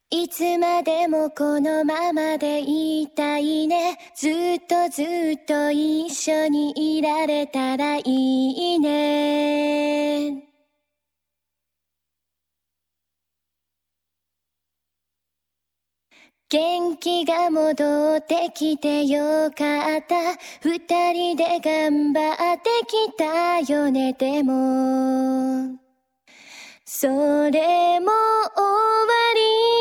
いつまでもこのままでいたいね。ずっとずっと一緒にいられたらいいね。元気が戻ってきてよかった。二人で頑張ってきたよね。でもそれも終わり、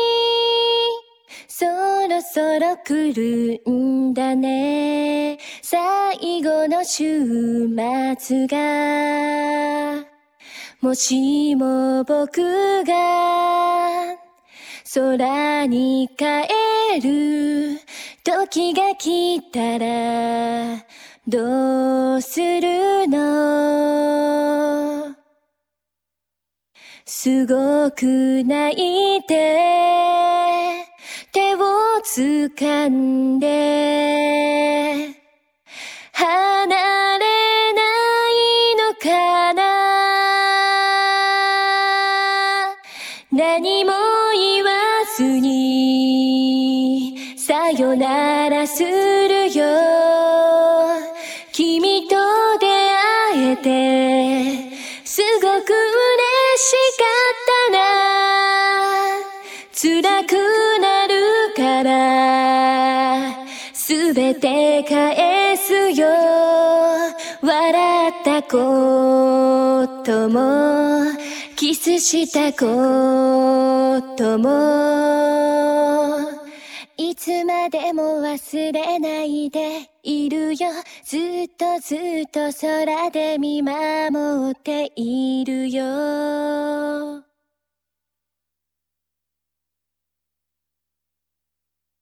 そろそろ来るんだね。最後の週末が、もしも僕が空に帰る時が来たらどうするの？すごく泣いて手を掴んで離れないのかな。何も言わずにさよならするよ。君と出会えてすごく嬉しかったな。辛くなるからすべて返すよ。笑ったこともキスしたこともいつまでも忘れないでいるよ。ずっとずっと空で見守っているよ。